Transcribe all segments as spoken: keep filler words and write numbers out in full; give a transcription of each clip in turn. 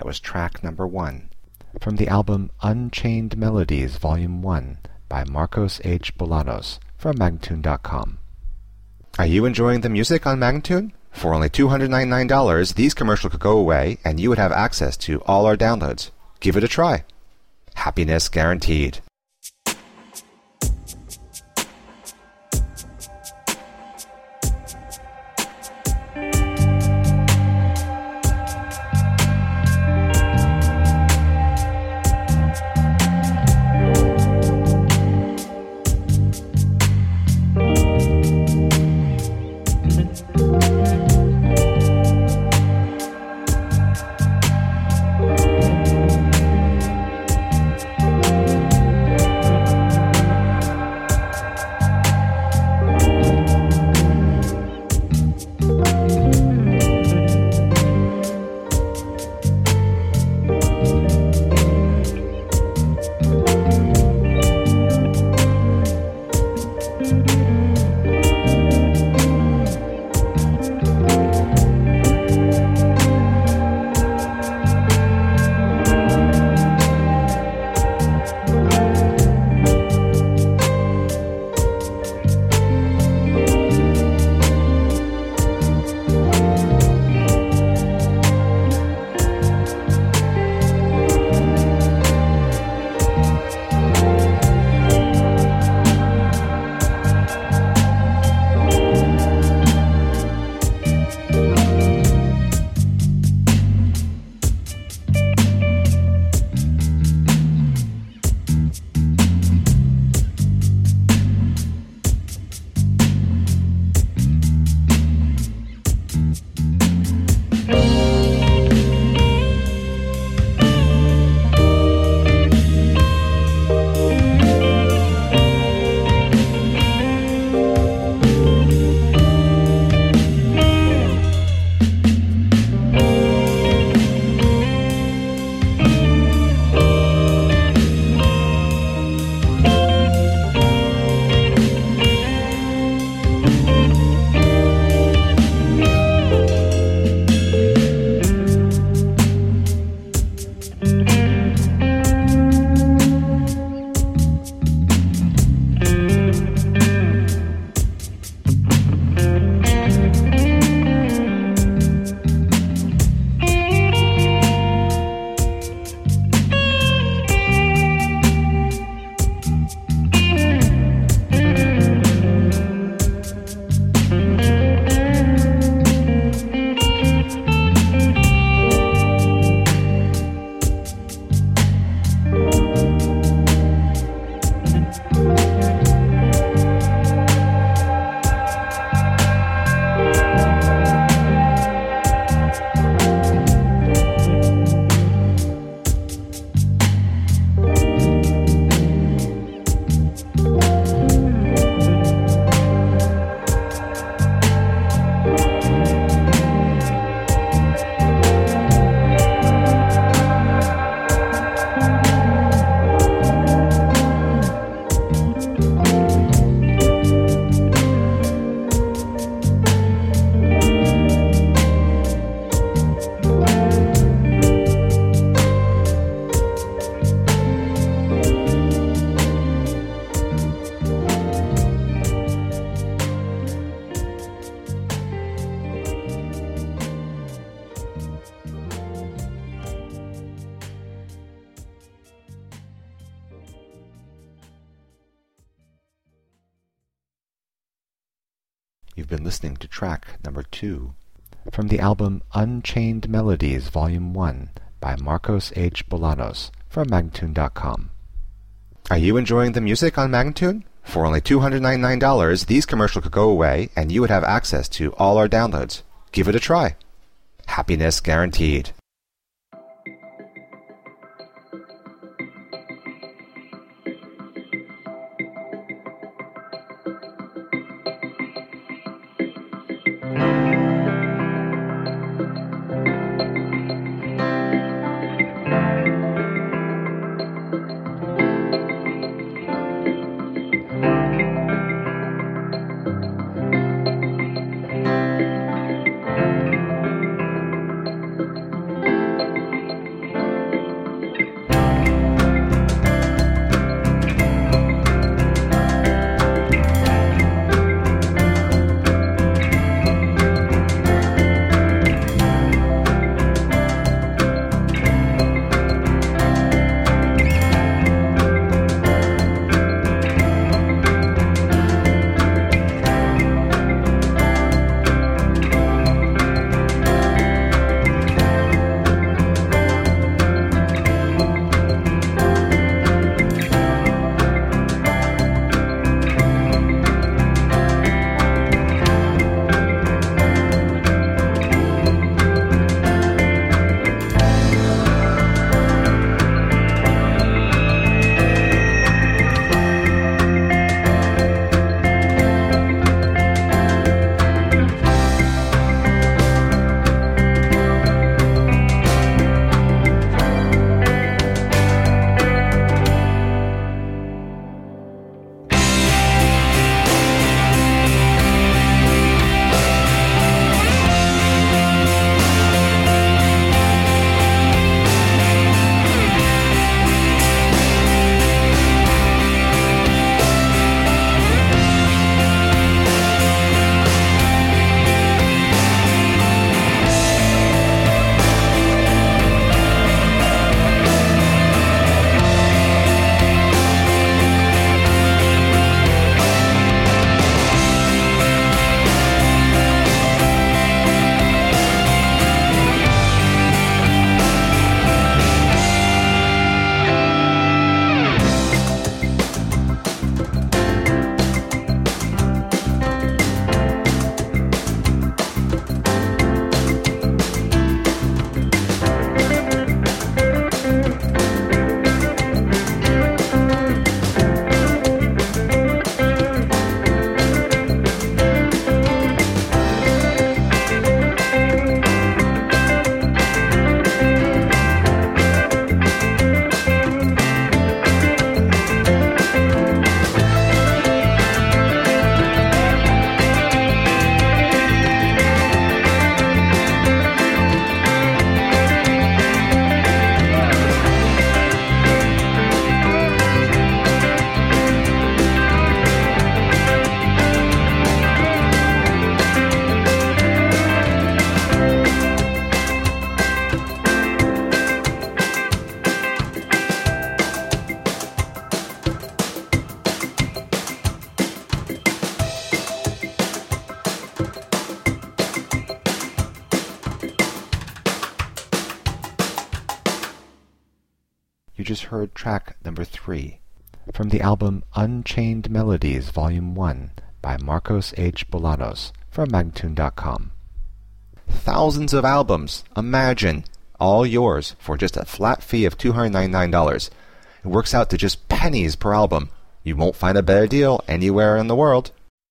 was track number one, from the album Unchained Melodies Volume one by Marcos H. Bolanos from Magnatune dot com. Are you enjoying the music on Magnatune? For only two hundred ninety-nine dollars, these commercials could go away and you would have access to all our downloads. Give it a try. Happiness guaranteed. You've been listening to track number two from the album Unchained Melodies Volume one by Marcos H. Bolanos from Magnatune dot com. Are you enjoying the music on Magnatune? For only two hundred ninety-nine dollars, these commercials could go away and you would have access to all our downloads. Give it a try. Happiness guaranteed. You just heard track number three from the album Unchained Melodies Volume one by Marcos H. Bolanos from Magnatune dot com. Thousands of albums, imagine, all yours for just a flat fee of two hundred ninety-nine dollars. It works out to just pennies per album. You won't find a better deal anywhere in the world.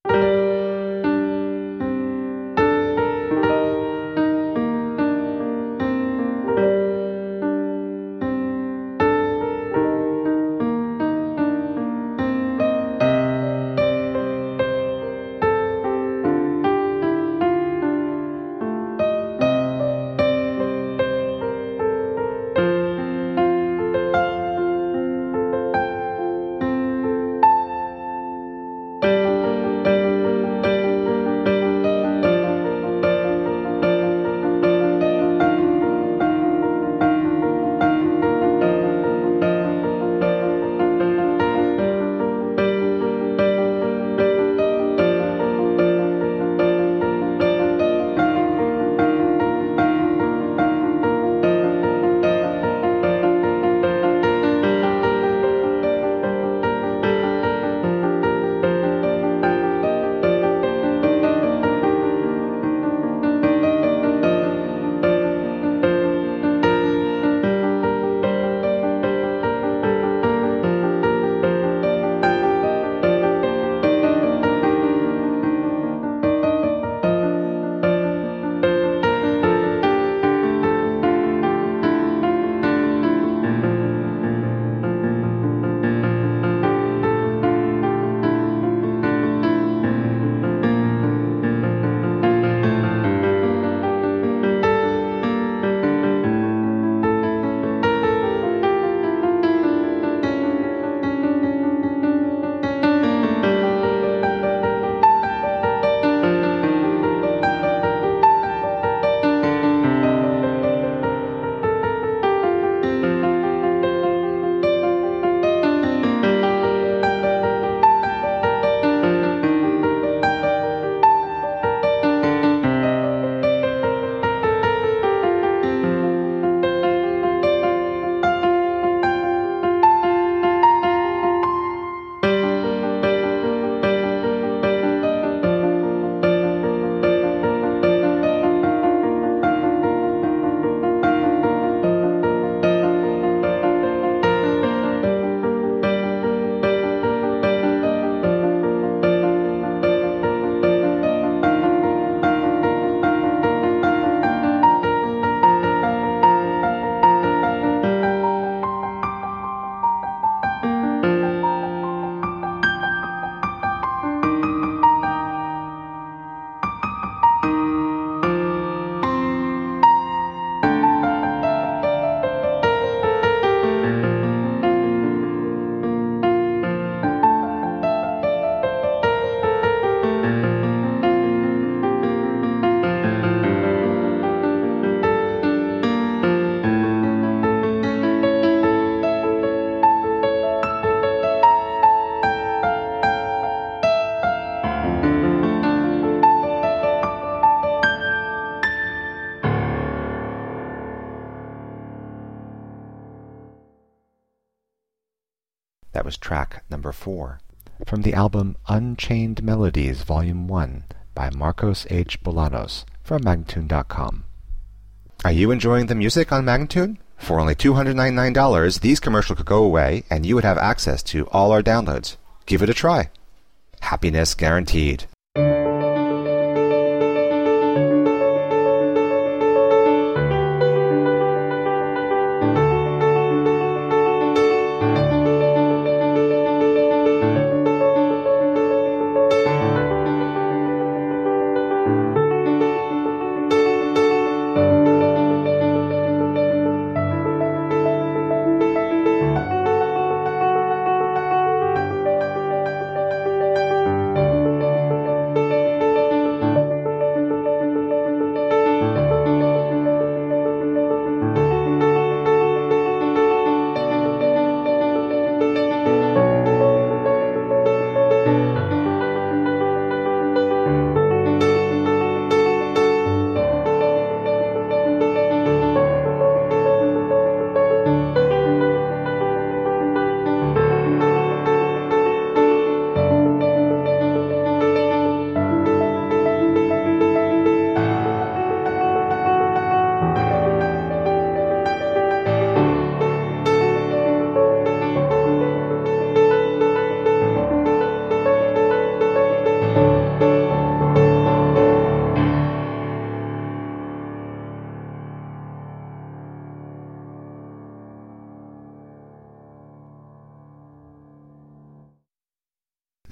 That was track number four from the album Unchained Melodies Volume one by Marcos H. Bolanos from Magnatune dot com. Are you enjoying the music on Magnatune? For only two hundred ninety-nine dollars, these commercials could go away and you would have access to all our downloads. Give it a try. Happiness guaranteed.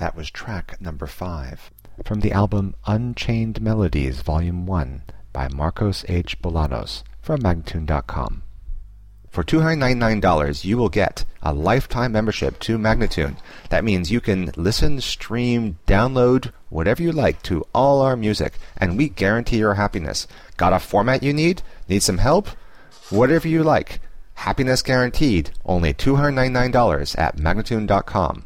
That was track number five from the album Unchained Melodies Volume one by Marcos H. Bolanos from Magnatune dot com. For two hundred ninety-nine dollars, you will get a lifetime membership to Magnatune. That means you can listen, stream, download, whatever you like to all our music, and we guarantee your happiness. Got a format you need? Need some help? Whatever you like. Happiness guaranteed. Only two hundred ninety-nine dollars at Magnatune dot com.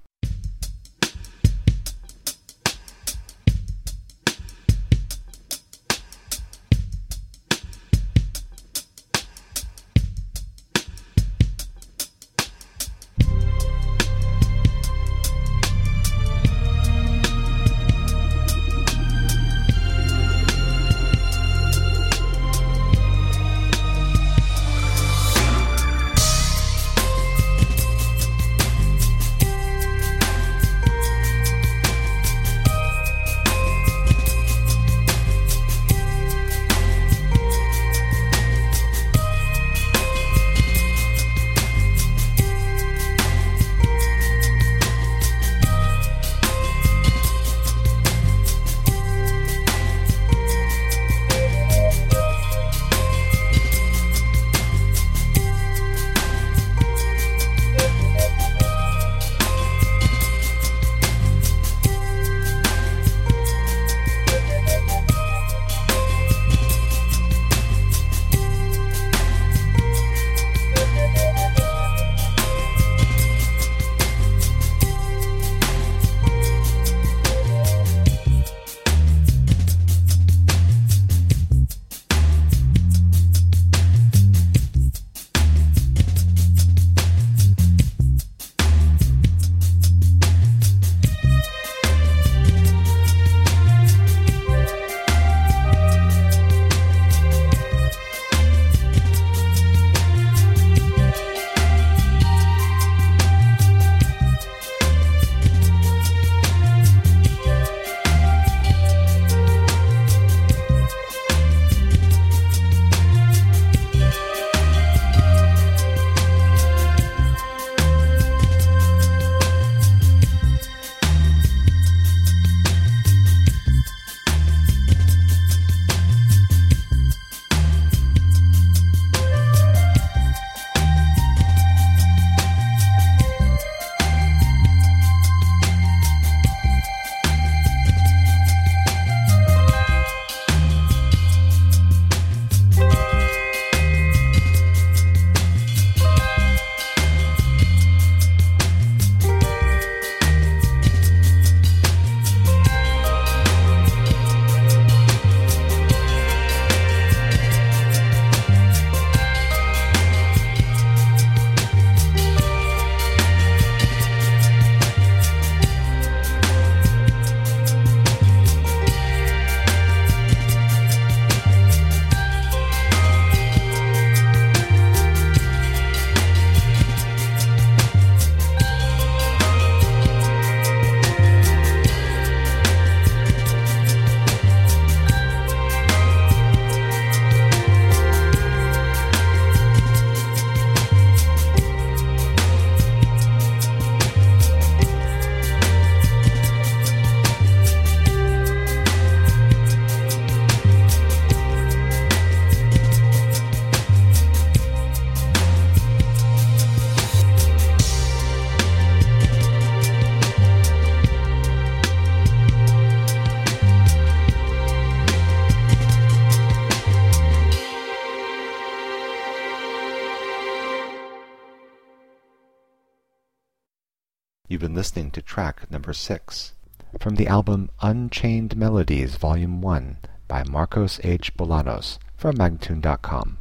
You've been listening to track number six from the album Unchained Melodies Volume one by Marcos H. Bolanos from Magnatune dot com.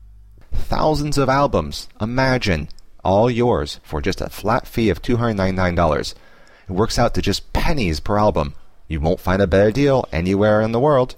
Thousands of albums, imagine, all yours for just a flat fee of two hundred ninety-nine dollars. It works out to just pennies per album. You won't find a better deal anywhere in the world.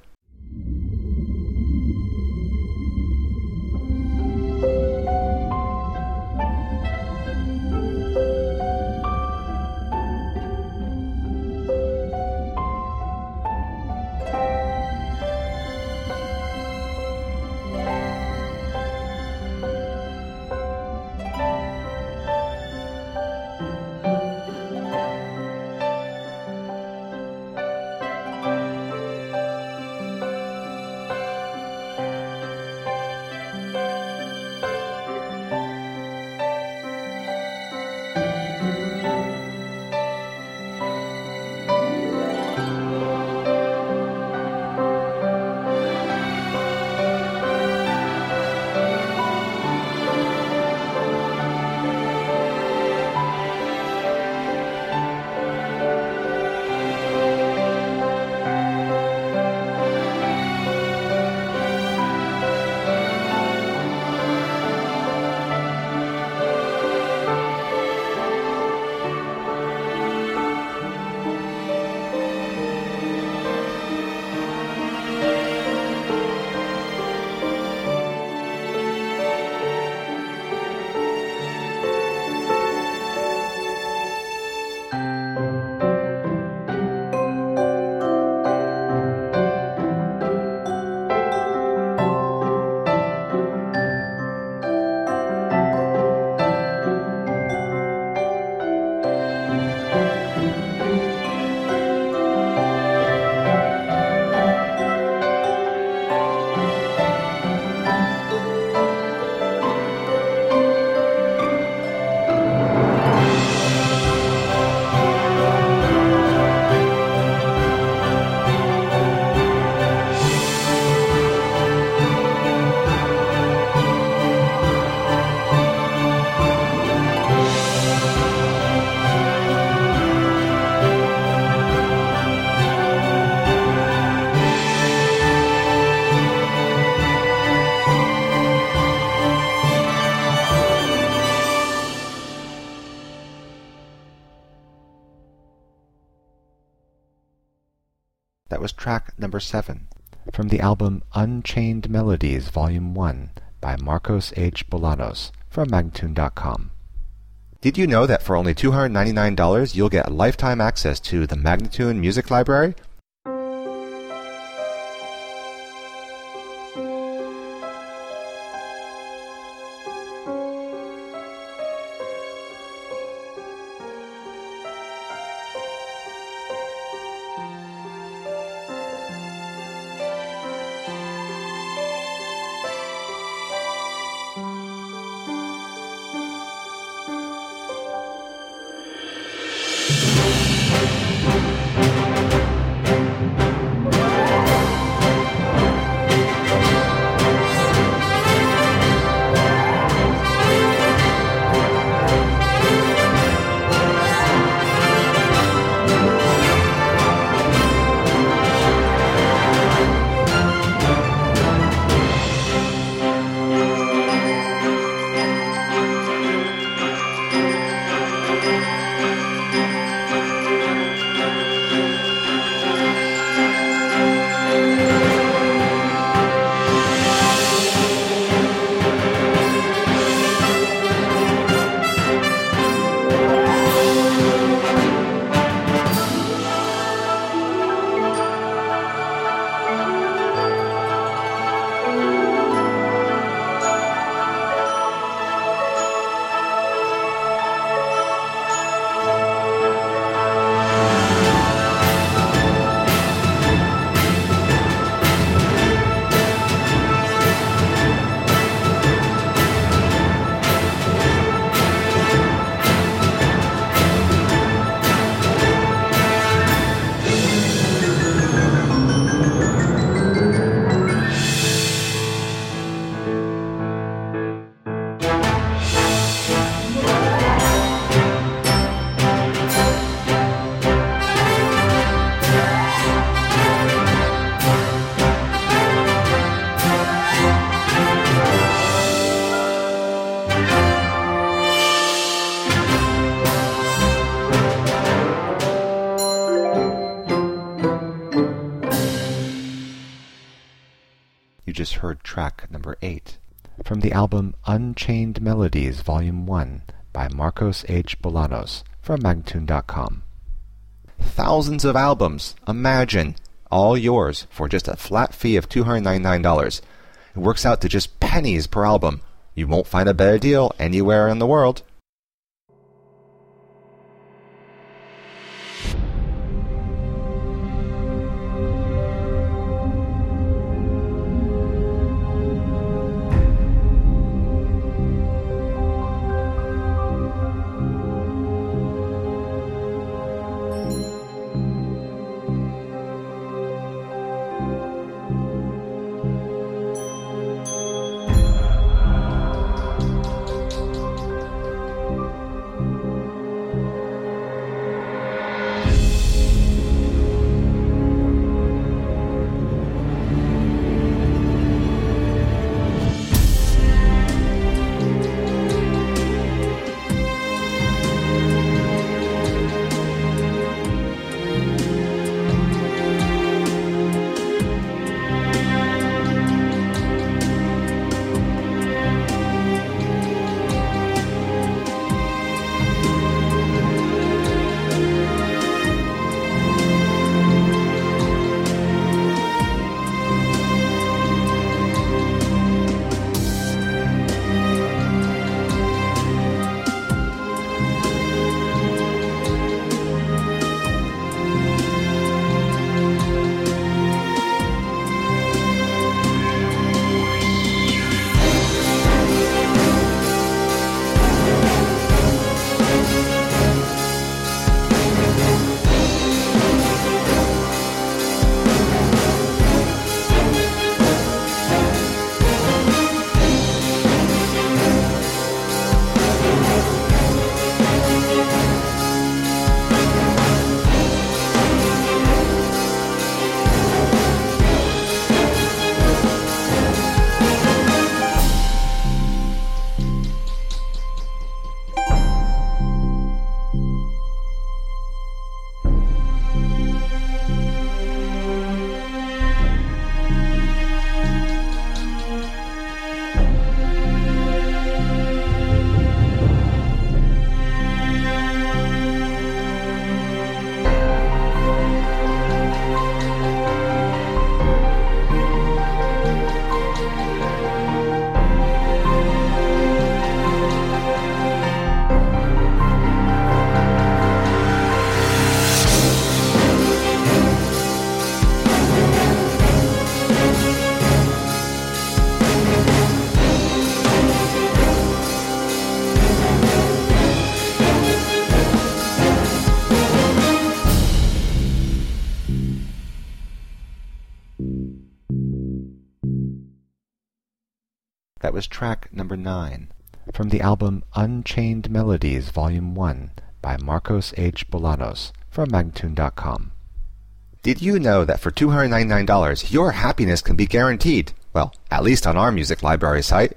That was track number seven. From the album Unchained Melodies, Volume one, by Marcos H. Bolanos, from Magnatune dot com. Did you know that for only two hundred ninety-nine dollars you'll get lifetime access to the Magnatune Music Library? Just heard track number eight. From the album Unchained Melodies, Volume one, by Marcos H. Bolanos, from Magnatune dot com. Thousands of albums, imagine, all yours for just a flat fee of two hundred ninety-nine dollars. It works out to just pennies per album. You won't find a better deal anywhere in the world. That was track number nine. From the album Unchained Melodies, Volume one, by Marcos H. Bolanos, from Magnatune dot com. Did you know that for two hundred ninety-nine dollars your happiness can be guaranteed? Well, at least on our music library site.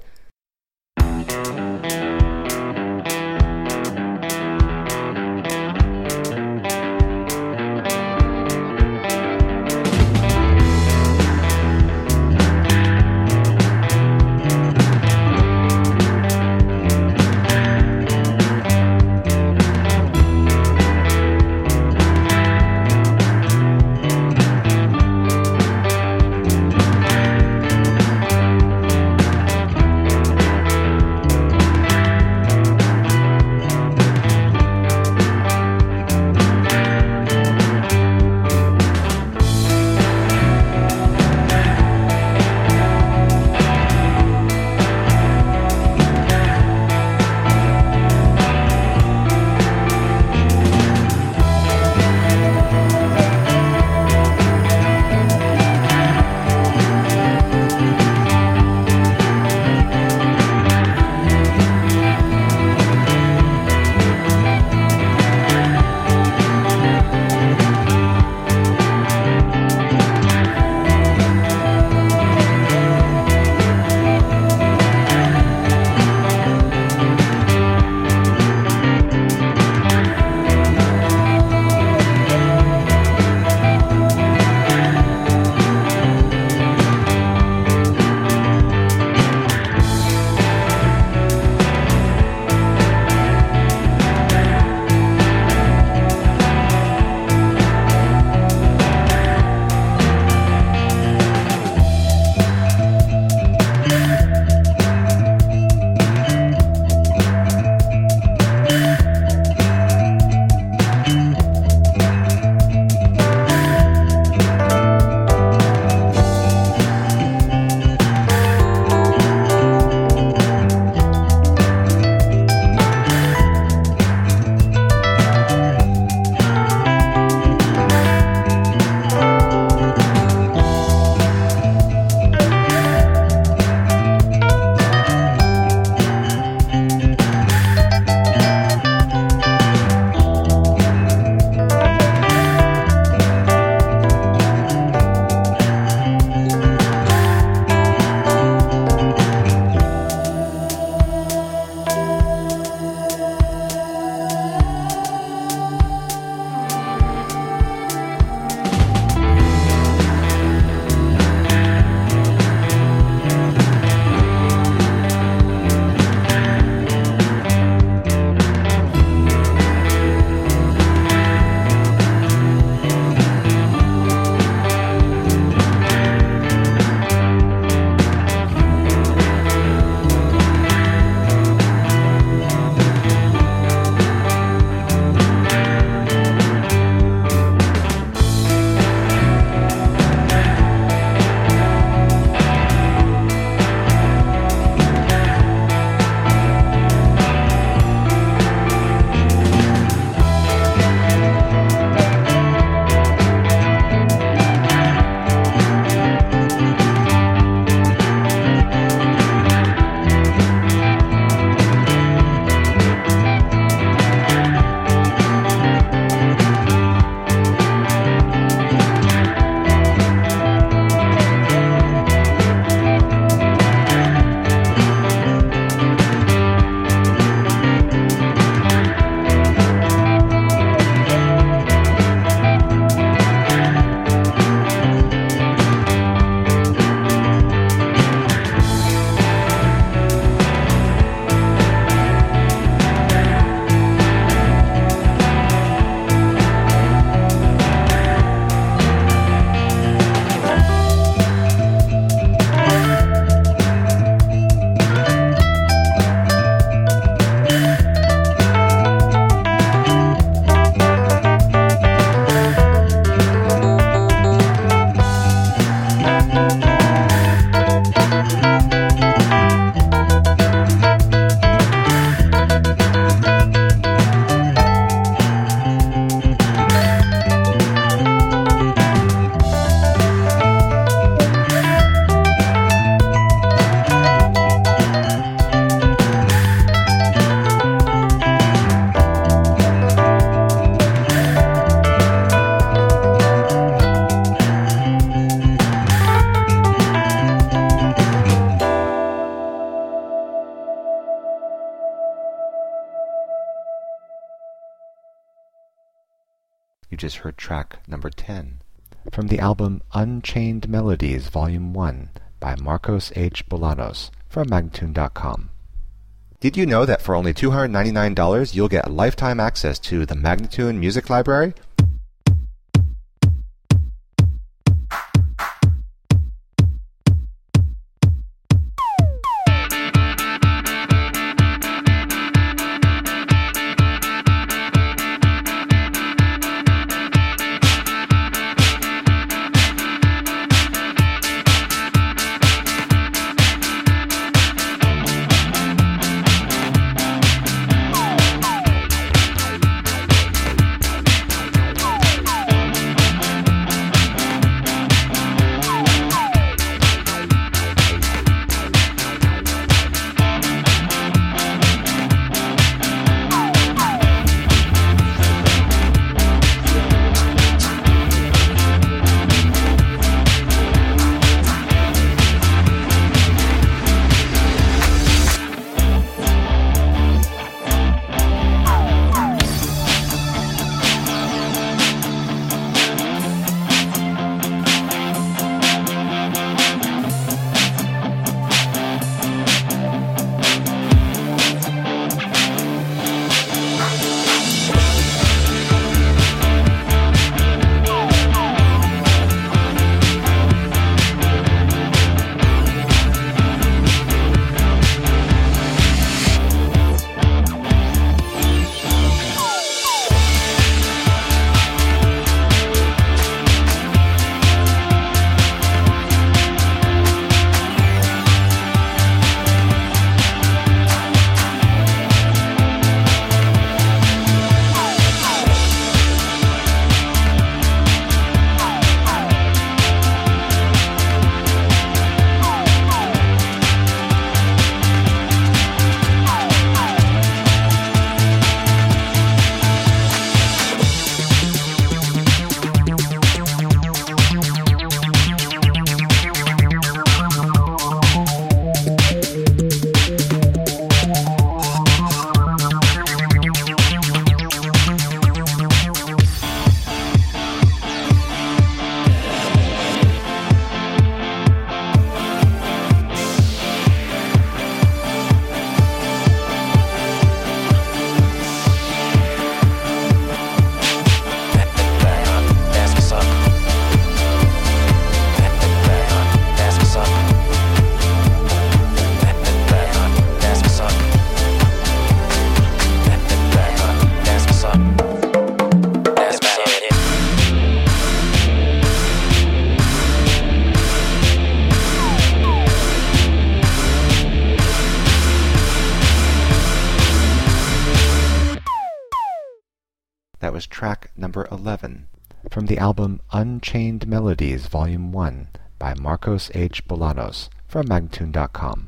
You just heard track number ten from the album Unchained Melodies Volume one by Marcos H. Bolanos from Magnatune dot com. Did you know that for only two hundred ninety-nine dollars you'll get lifetime access to the Magnatune Music Library? That was track number eleven from the album Unchained Melodies Volume one by Marcos H. Bolanos from Magnatune dot com.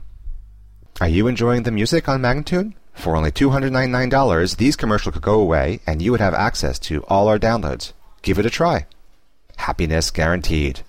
Are you enjoying the music on Magnatune? For only two hundred ninety-nine dollars, these commercials could go away and you would have access to all our downloads. Give it a try. Happiness guaranteed.